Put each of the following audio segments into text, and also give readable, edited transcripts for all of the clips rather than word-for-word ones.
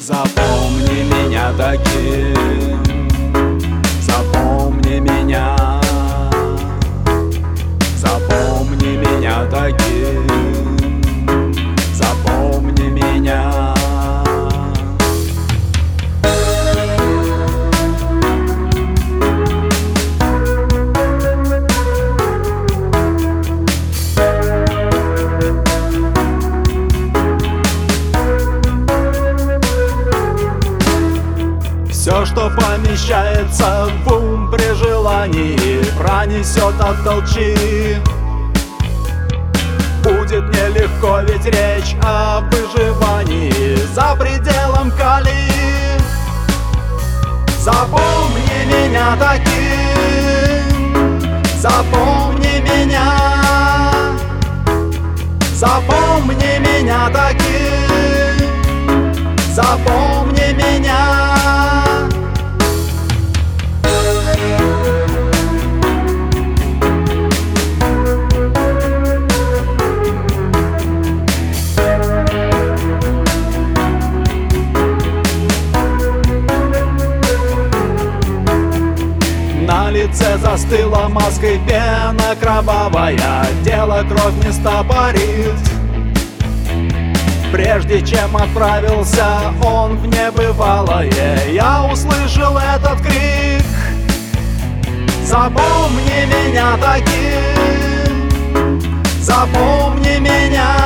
Запомни меня таким, запомни меня, запомни меня таким, запомни меня. Все, что помещается в ум при желании, пронесет от толчи. Будет нелегко, ведь речь о выживании за пределом колеи. Запомни меня таким, запомни меня, запомни меня таким, запомни меня. На лице застыла маской пена кровавая, дело кровь не стопорит. Прежде чем отправился он в небывалое, я услышал этот крик: запомни меня таким, запомни меня,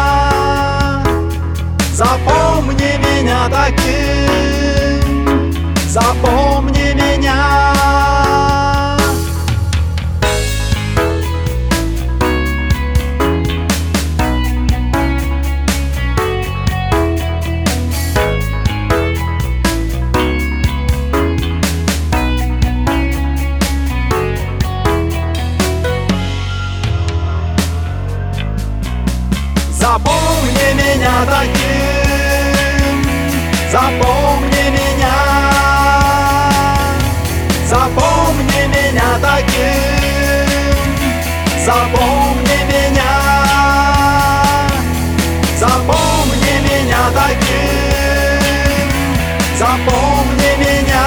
запомни меня таким, запомни меня. Запомни меня таким, запомни меня, запомни меня таким, запомни меня, запомни меня таким, запомни меня,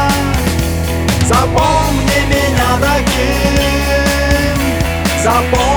запомни меня таким, запомни.